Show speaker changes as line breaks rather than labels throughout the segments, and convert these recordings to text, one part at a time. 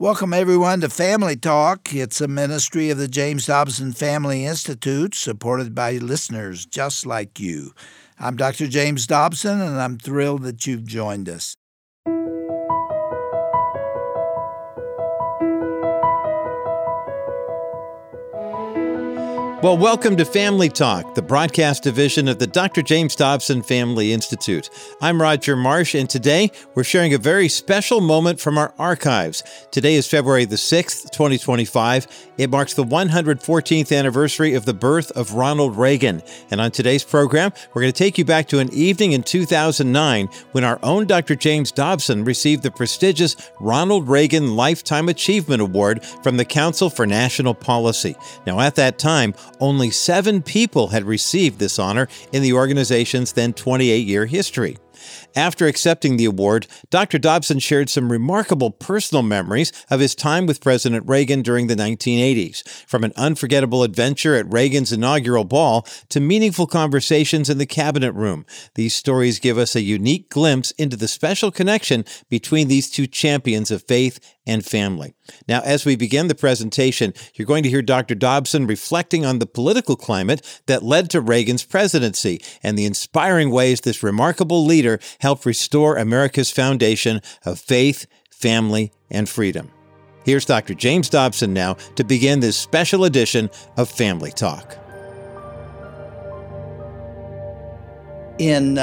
Welcome, everyone, to Family Talk. It's a ministry of the James Dobson Family Institute, supported by listeners just like you. I'm Dr. James Dobson, and I'm thrilled that you've joined us.
Well, welcome to Family Talk, the broadcast division of the Dr. James Dobson Family Institute. I'm Roger Marsh, and today we're sharing a very special moment from our archives. Today is February the 6th, 2025. It marks the 114th anniversary of the birth of Ronald Reagan. And on today's program, we're going to take you back to an evening in 2009 when our own Dr. James Dobson received the prestigious Ronald Reagan Lifetime Achievement Award from the Council for National Policy. Now, at that time, only 7 people had received this honor in the organization's then 28-year history. After accepting the award, Dr. Dobson shared some remarkable personal memories of his time with President Reagan during the 1980s, from an unforgettable adventure at Reagan's inaugural ball to meaningful conversations in the cabinet room. These stories give us a unique glimpse into the special connection between these two champions of faith and family. Now, as we begin the presentation, you're going to hear Dr. Dobson reflecting on the political climate that led to Reagan's presidency and the inspiring ways this remarkable leader helped restore America's foundation of faith, family, and freedom. Here's Dr. James Dobson now to begin this special edition of Family Talk.
In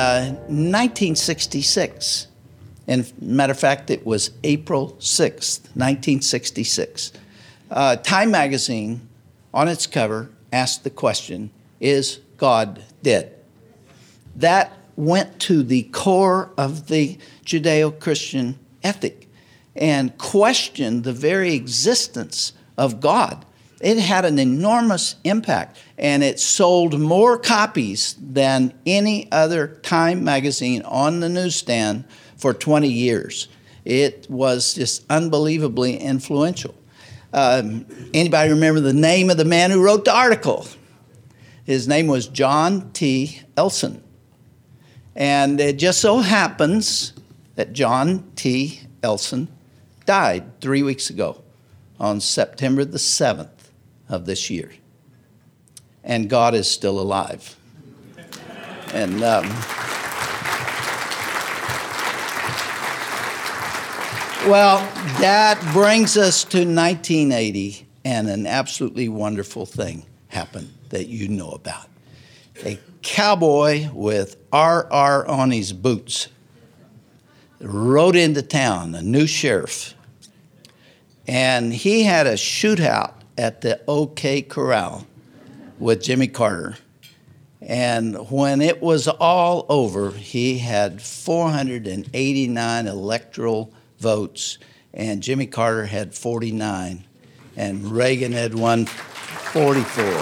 1966, and matter of fact, it was April 6th, 1966, Time magazine on its cover asked the question, "Is God dead?" That went to the core of the Judeo-Christian ethic and questioned the very existence of God. It had an enormous impact, and it sold more copies than any other Time magazine on the newsstand for 20 years. It was just unbelievably influential. Anybody remember the name of the man who wrote the article? His name was John T. Elson. And it just so happens that John T. Elson died 3 weeks ago on September the 7th of this year. And God is still alive. And well, that brings us to 1980, and an absolutely wonderful thing happened that you know about. A cowboy with RR on his boots rode into town, a new sheriff, and he had a shootout at the OK Corral with Jimmy Carter. And when it was all over, he had 489 electoral votes, and Jimmy Carter had 49, and Reagan had won 44.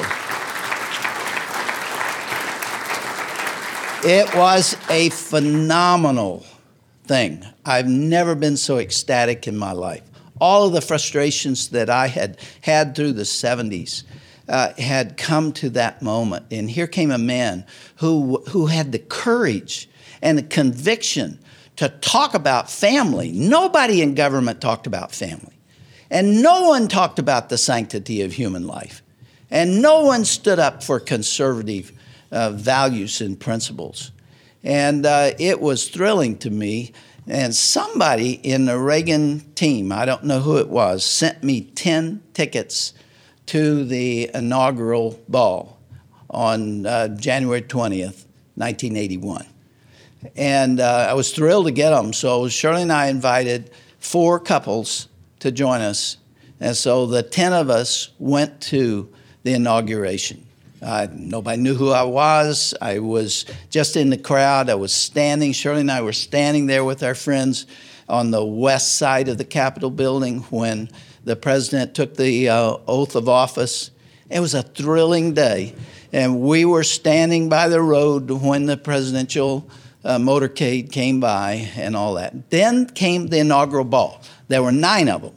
It was a phenomenal thing. I've never been so ecstatic in my life. All of the frustrations that I had had through the 70s had come to that moment. And here came a man who had the courage and the conviction to talk about family. Nobody in government talked about family. And no one talked about the sanctity of human life. And no one stood up for conservative values and principles. And it was thrilling to me. And somebody in the Reagan team, I don't know who it was, sent me 10 tickets to the inaugural ball on January 20th, 1981. And I was thrilled to get them. So Shirley and I invited 4 couples to join us. And so the 10 of us went to the inauguration. Nobody knew who I was. I was just in the crowd. I was standing. Shirley and I were standing there with our friends on the west side of the Capitol building when the president took the oath of office. It was a thrilling day. And we were standing by the road when the presidential motorcade came by and all that. Then came the inaugural ball. There were 9 of them.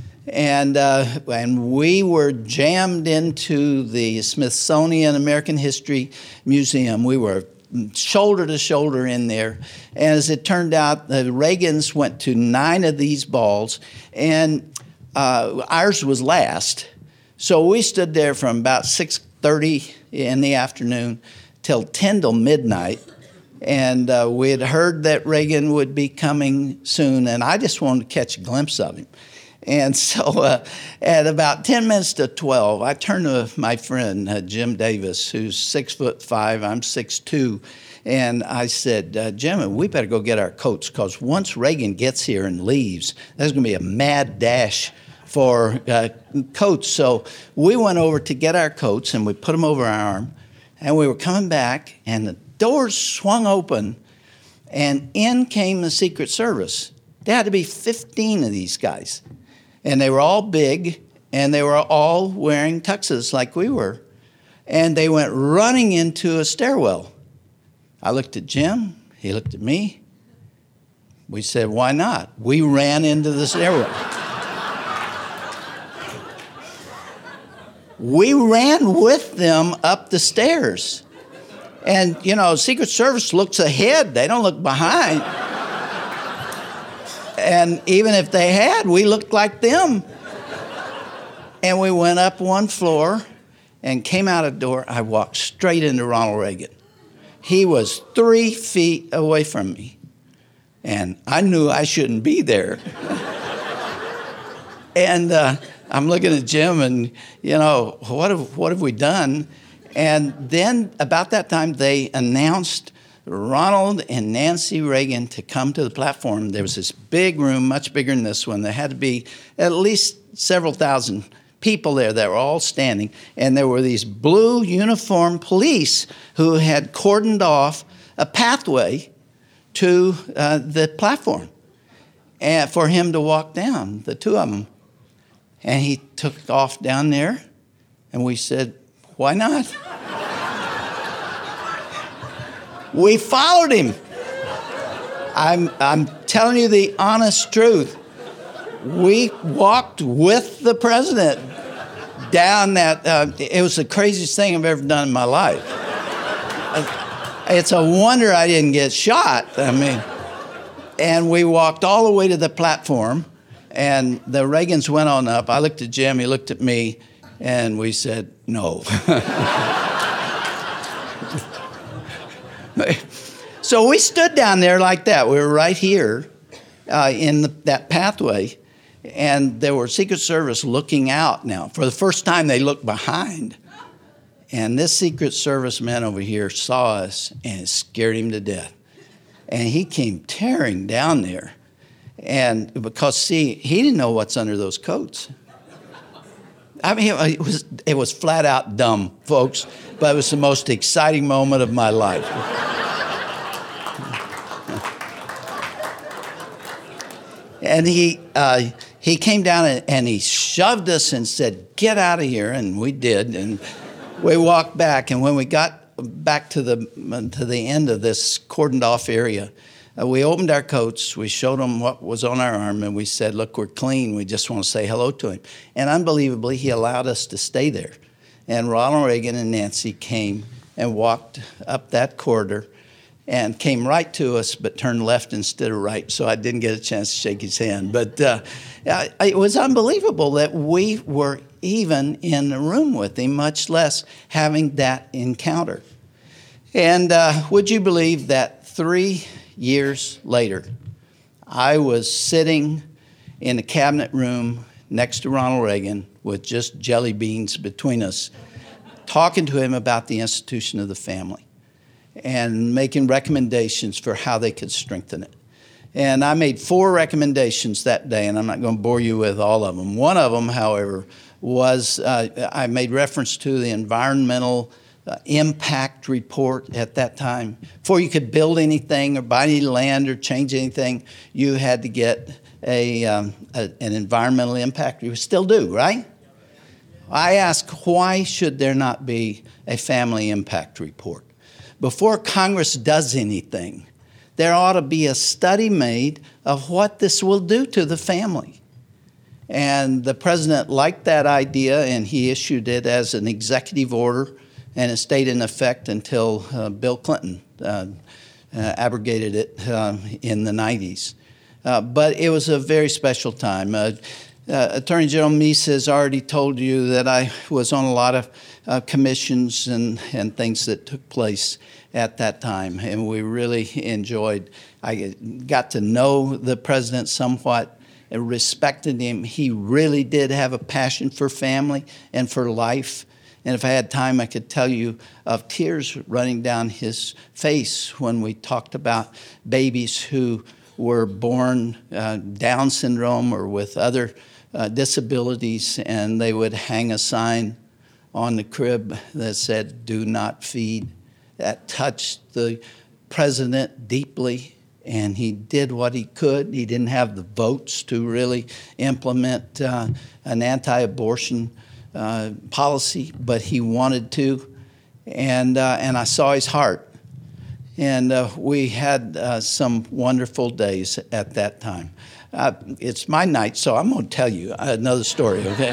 And we were jammed into the Smithsonian American History Museum. We were shoulder to shoulder in there. And as it turned out, the Reagans went to 9 of these balls. And ours was last. So we stood there from about 6:30 in the afternoon till 10 till midnight. And we had heard that Reagan would be coming soon, and I just wanted to catch a glimpse of him. And so at about 10 minutes to 12, I turned to my friend, Jim Davis, who's 6'5", I'm 6'2", and I said, Jim, we better go get our coats, because once Reagan gets here and leaves, there's going to be a mad dash for coats. So we went over to get our coats, and we put them over our arm, and we were coming back, and the doors swung open, and in came the Secret Service. There had to be 15 of these guys. And they were all big, and they were all wearing tuxes like we were. And they went running into a stairwell. I looked at Jim. He looked at me. We said, why not? We ran into the stairwell. We ran with them up the stairs. And, Secret Service looks ahead. They don't look behind. And even if they had, we looked like them. And we went up one floor and came out a door. I walked straight into Ronald Reagan. He was 3 feet away from me. And I knew I shouldn't be there. And I'm looking at Jim and, what have we done? And then about that time, they announced Ronald and Nancy Reagan to come to the platform. There was this big room, much bigger than this one. There had to be at least several thousand people there that were all standing. And there were these blue uniformed police who had cordoned off a pathway to the platform and for him to walk down, the two of them. And he took off down there, and we said, why not? We followed him. I'm telling you the honest truth. We walked with the president down that. It was the craziest thing I've ever done in my life. It's a wonder I didn't get shot. And we walked all the way to the platform, and the Reagans went on up. I looked at Jim, he looked at me, and we said, no. So we stood down there like that. We were right here in that pathway, and there were Secret Service looking out now. For the first time, they looked behind. And this Secret Service man over here saw us, and it scared him to death. And he came tearing down there. And because, see, he didn't know what's under those coats. It was flat out dumb, folks, but it was the most exciting moment of my life. And he came down and he shoved us and said, get out of here, and we did, and we walked back. And when we got back to the end of this cordoned off area, we opened our coats, we showed them what was on our arm, and we said, look, we're clean, we just want to say hello to him. And unbelievably, he allowed us to stay there. And Ronald Reagan and Nancy came and walked up that corridor and came right to us, but turned left instead of right, so I didn't get a chance to shake his hand. But it was unbelievable that we were even in the room with him, much less having that encounter. And would you believe that 3 years later, I was sitting in the cabinet room next to Ronald Reagan with just jelly beans between us, talking to him about the institution of the family and making recommendations for how they could strengthen it. And I made 4 recommendations that day, and I'm not going to bore you with all of them. One of them, however, was I made reference to the environmental impact report at that time. Before you could build anything or buy any land or change anything, you had to get an environmental impact. You still do, right? I ask, why should there not be a family impact report? Before Congress does anything, there ought to be a study made of what this will do to the family. And the president liked that idea, and he issued it as an executive order, and it stayed in effect until Bill Clinton abrogated it in the 90s. But it was a very special time. Attorney General Meese has already told you that I was on a lot of commissions and things that took place at that time, and we really enjoyed. I got to know the president somewhat and respected him. He really did have a passion for family and for life. And if I had time, I could tell you of tears running down his face when we talked about babies who were born Down syndrome or with other disabilities, and they would hang a sign on the crib that said, "Do not feed." That touched the president deeply, and he did what he could. He didn't have the votes to really implement an anti-abortion policy, but he wanted to, and I saw his heart. And we had some wonderful days at that time. It's my night, so I'm going to tell you another story, okay?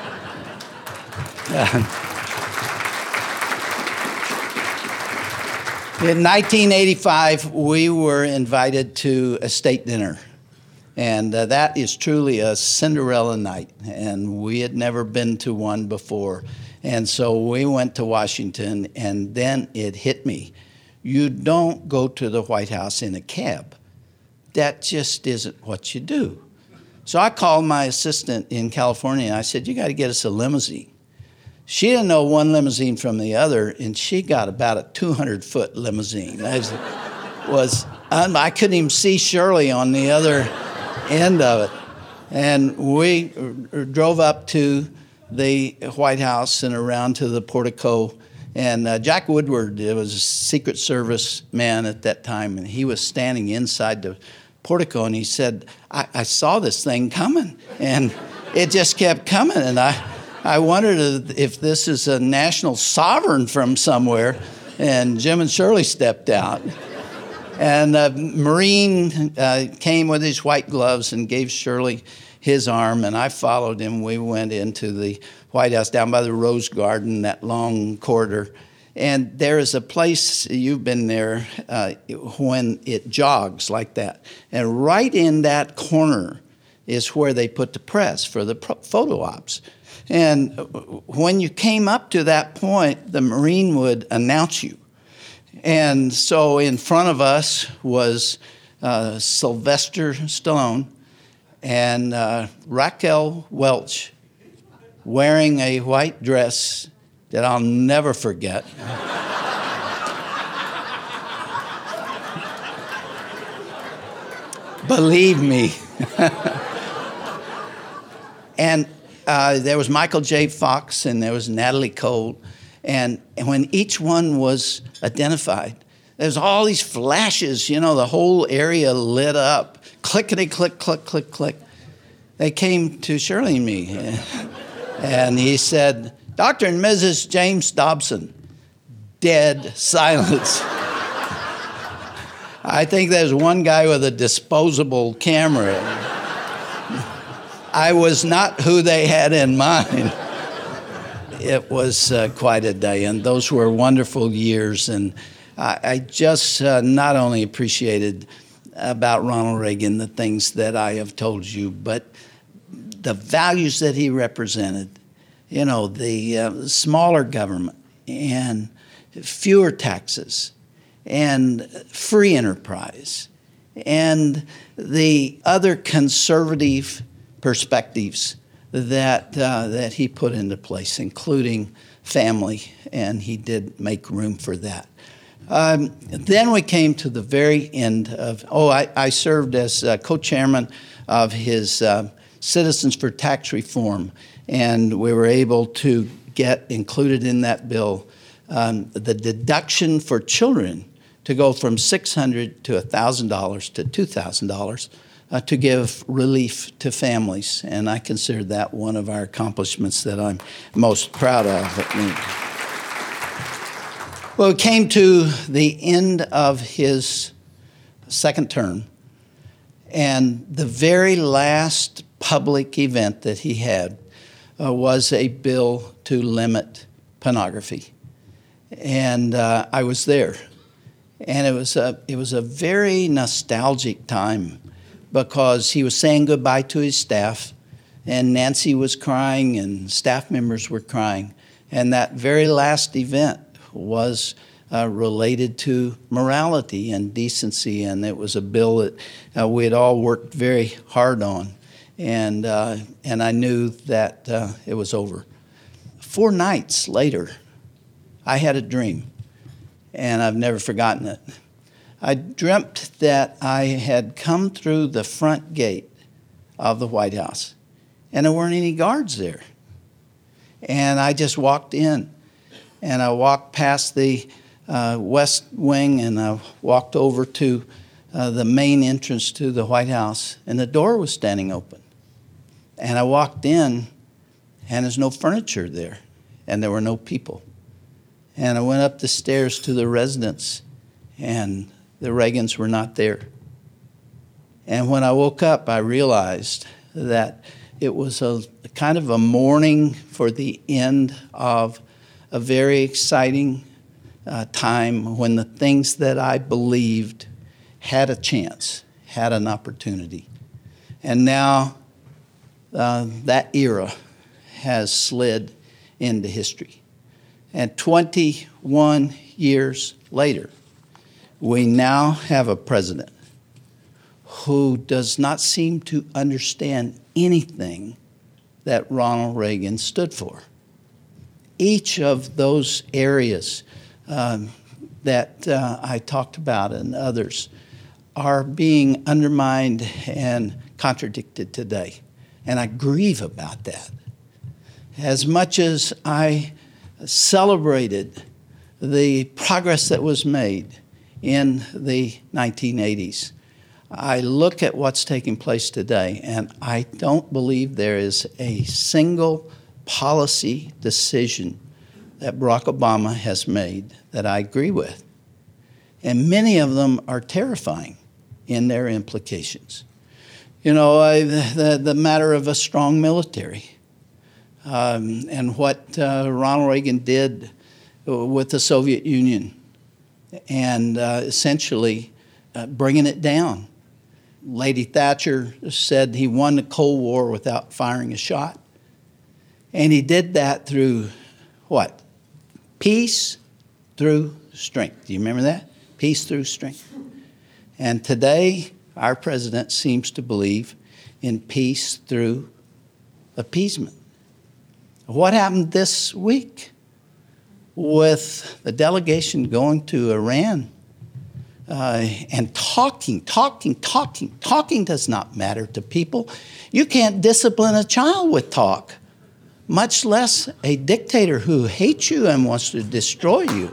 In 1985, we were invited to a state dinner. And that is truly a Cinderella night. And we had never been to one before. And so we went to Washington, and then it hit me. You don't go to the White House in a cab. That just isn't what you do. So I called my assistant in California, and I said, "You got to get us a limousine." She didn't know one limousine from the other, and she got about a 200-foot limousine. I couldn't even see Shirley on the other end of it. And we drove up to the White House and around to the portico. And Jack Woodward was a Secret Service man at that time, and he was standing inside the portico, and he said, I saw this thing coming, and it just kept coming. And I wondered if this is a national sovereign from somewhere. And Jim and Shirley stepped out. And a Marine came with his white gloves and gave Shirley his arm, and I followed him. We went into the White House down by the Rose Garden, that long corridor. And there is a place, you've been there, when it jogs like that. And right in that corner is where they put the press for the photo ops. And when you came up to that point, the Marine would announce you. And so in front of us was Sylvester Stallone and Raquel Welch wearing a white dress that I'll never forget. Believe me. And there was Michael J. Fox and there was Natalie Cole. And when each one was identified, there was all these flashes, the whole area lit up. Clickety-click, click, click, click. They came to Shirley and me. And he said, "Dr. and Mrs. James Dobson." Dead silence. I think there's one guy with a disposable camera. I was not who they had in mind. It was quite a day, and those were wonderful years. And I just not only appreciated about Ronald Reagan the things that I have told you, but the values that he represented, the smaller government and fewer taxes and free enterprise and the other conservative perspectives that he put into place, including family, and he did make room for that. Then we came to the very end of, I served as co-chairman of his Citizens for Tax Reform, and we were able to get included in that bill the deduction for children to go from $600 to $1,000 to $2,000 to give relief to families, and I consider that one of our accomplishments that I'm most proud of. Well, it came to the end of his second term, and the very last public event that he had was a bill to limit pornography, and I was there, and it was a very nostalgic time because he was saying goodbye to his staff, and Nancy was crying, and staff members were crying. And that very last event was related to morality and decency, and it was a bill that we had all worked very hard on. And I knew that it was over. 4 nights later, I had a dream, and I've never forgotten it. I dreamt that I had come through the front gate of the White House, and there weren't any guards there. And I just walked in, and I walked past the West Wing, and I walked over to the main entrance to the White House, and the door was standing open. And I walked in, and there's no furniture there, and there were no people. And I went up the stairs to the residence, and the Reagans were not there. And when I woke up, I realized that it was a kind of a mourning for the end of a very exciting time when the things that I believed had a chance, had an opportunity. And now that era has slid into history. And 21 years later, we now have a president who does not seem to understand anything that Ronald Reagan stood for. Each of those areas that I talked about and others are being undermined and contradicted today. And I grieve about that. As much as I celebrated the progress that was made in the 1980s, I look at what's taking place today, and I don't believe there is a single policy decision that Barack Obama has made that I agree with. And many of them are terrifying in their implications. You know, the matter of a strong military and what Ronald Reagan did with the Soviet Union and essentially bringing it down. Lady Thatcher said he won the Cold War without firing a shot. And he did that through what? Peace through strength. Do you remember that? Peace through strength. And today, our president seems to believe in peace through appeasement. What happened this week with the delegation going to Iran and talking does not matter to people. You can't discipline a child with talk, much less a dictator who hates you and wants to destroy you.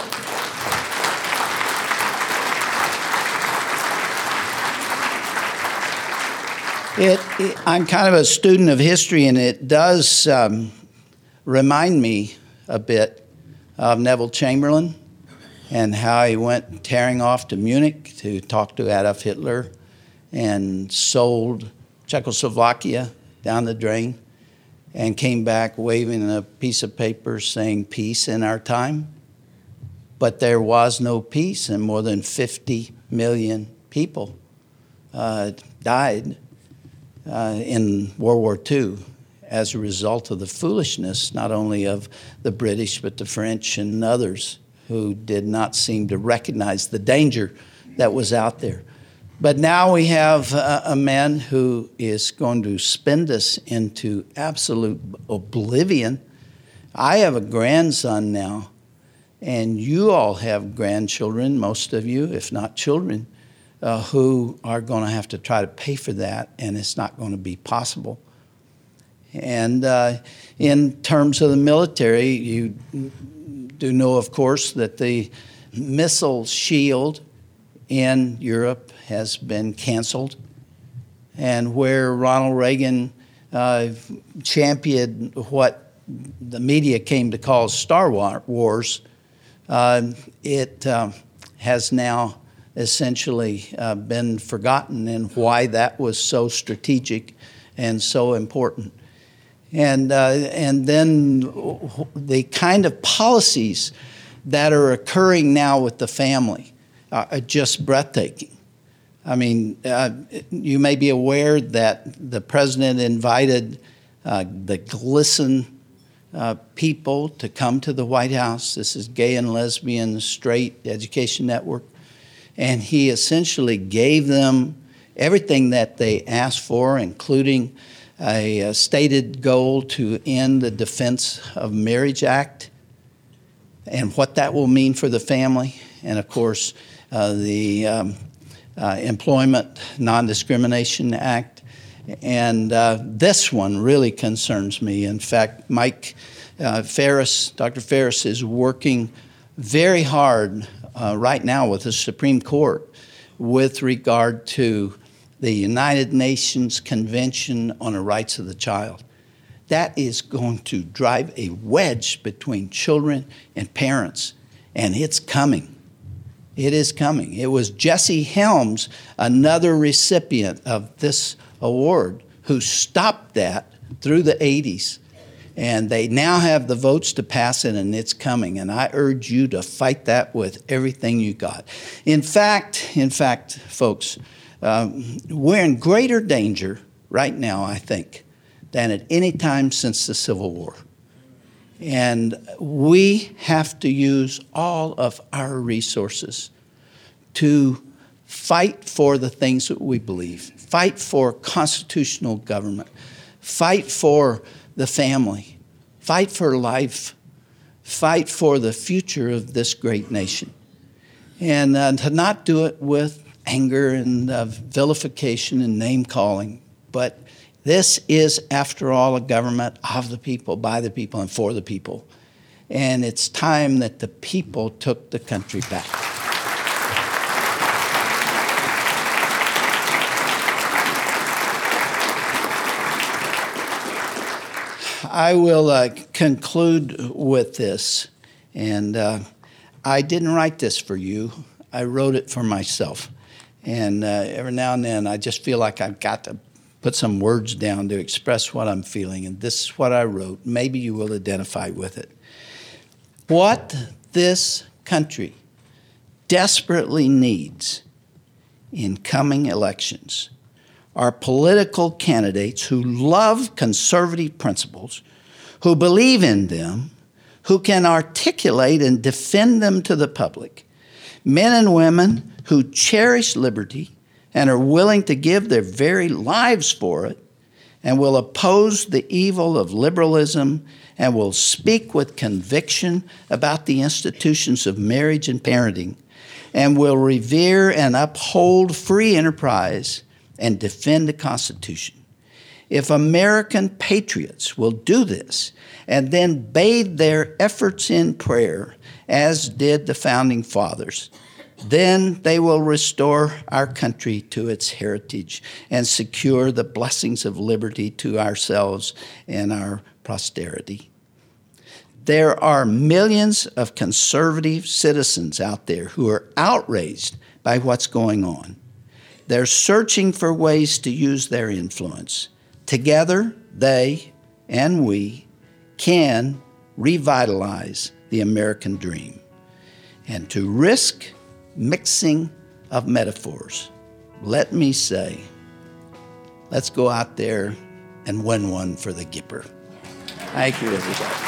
I'm kind of a student of history, and it does remind me a bit of Neville Chamberlain and how he went tearing off to Munich to talk to Adolf Hitler and sold Czechoslovakia down the drain and came back waving a piece of paper saying peace in our time. But there was no peace, and more than 50 million people died in World War II as a result of the foolishness not only of the British but the French and others who did not seem to recognize the danger that was out there. But now we have a man who is going to spin us into absolute oblivion. I have a grandson now, and you all have grandchildren, most of you, if not children, who are going to have to try to pay for that, and it's not going to be possible. And in terms of the military, you do know, of course, that the missile shield in Europe has been canceled. And where Ronald Reagan championed what the media came to call Star Wars, it has now essentially been forgotten, and why that was so strategic and so important. And then the kind of policies that are occurring now with the family are just breathtaking. I mean, you may be aware that the president invited the GLSEN people to come to the White House. This is Gay and Lesbian Straight Education Network. And he essentially gave them everything that they asked for, including a stated goal to end the Defense of Marriage Act and what that will mean for the family. And of course, the Employment Non-Discrimination Act. And this one really concerns me. In fact, Mike Farris, Dr. Farris, is working very hard right now with the Supreme Court with regard to the United Nations Convention on the Rights of the Child. That is going to drive a wedge between children and parents, and it's coming. It is coming. It was Jesse Helms, another recipient of this award, who stopped that through the 80s. And they now have the votes to pass it, and it's coming. And I urge you to fight that with everything you got. In fact, folks, we're in greater danger right now, I think, than at any time since the Civil War. And we have to use all of our resources to fight for the things that we believe, fight for constitutional government, fight for the family, fight for life, fight for the future of this great nation. And to not do it with anger and vilification and name-calling, but this is, after all, a government of the people, by the people, and for the people. And it's time that the people took the country back. I will conclude with this, and I didn't write this for you. I wrote it for myself. And every now and then I just feel like I've got to put some words down to express what I'm feeling, and this is what I wrote. Maybe you will identify with it. What this country desperately needs in coming elections are political candidates who love conservative principles, who believe in them, who can articulate and defend them to the public, men and women who cherish liberty and are willing to give their very lives for it, and will oppose the evil of liberalism, and will speak with conviction about the institutions of marriage and parenting, and will revere and uphold free enterprise and defend the Constitution. If American patriots will do this and then bathe their efforts in prayer, as did the Founding Fathers, then they will restore our country to its heritage and secure the blessings of liberty to ourselves and our posterity. There are millions of conservative citizens out there who are outraged by what's going on. They're searching for ways to use their influence. Together, they and we can revitalize the American dream. And to risk mixing of metaphors, let me say, let's go out there and win one for the Gipper. Thank you, everybody.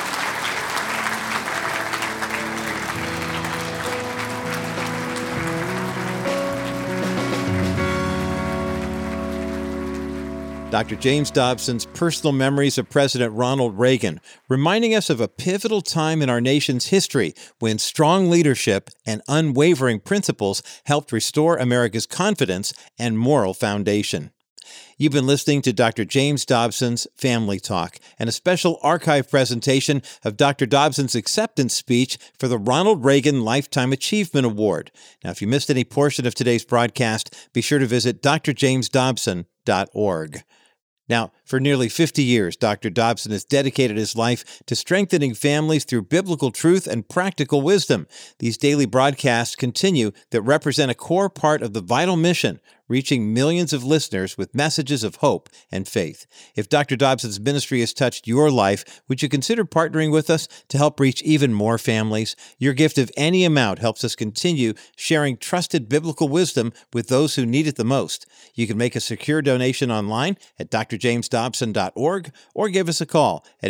Dr. James Dobson's personal memories of President Ronald Reagan, reminding us of a pivotal time in our nation's history when strong leadership and unwavering principles helped restore America's confidence and moral foundation. You've been listening to Dr. James Dobson's Family Talk and a special archive presentation of Dr. Dobson's acceptance speech for the Ronald Reagan Lifetime Achievement Award. Now, if you missed any portion of today's broadcast, be sure to visit drjamesdobson.org. Now, for nearly 50 years, Dr. Dobson has dedicated his life to strengthening families through biblical truth and practical wisdom. These daily broadcasts continue that represent a core part of the vital mission, reaching millions of listeners with messages of hope and faith. If Dr. Dobson's ministry has touched your life, would you consider partnering with us to help reach even more families? Your gift of any amount helps us continue sharing trusted biblical wisdom with those who need it the most. You can make a secure donation online at drjamesdobson.org or give us a call at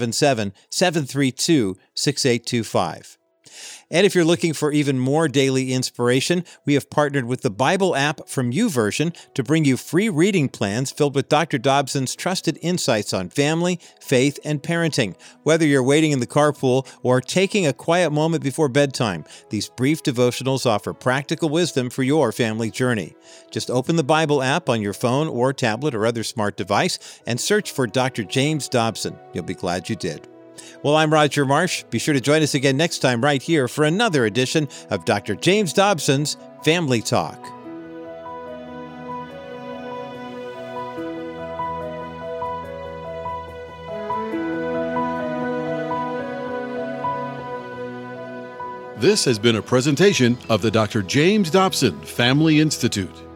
877-732-6825. And if you're looking for even more daily inspiration, we have partnered with the Bible app from YouVersion to bring you free reading plans filled with Dr. Dobson's trusted insights on family, faith, and parenting. Whether you're waiting in the carpool or taking a quiet moment before bedtime, these brief devotionals offer practical wisdom for your family journey. Just open the Bible app on your phone or tablet or other smart device and search for Dr. James Dobson. You'll be glad you did. Well, I'm Roger Marsh. Be sure to join us again next time right here for another edition of Dr. James Dobson's Family Talk.
This has been a presentation of the Dr. James Dobson Family Institute.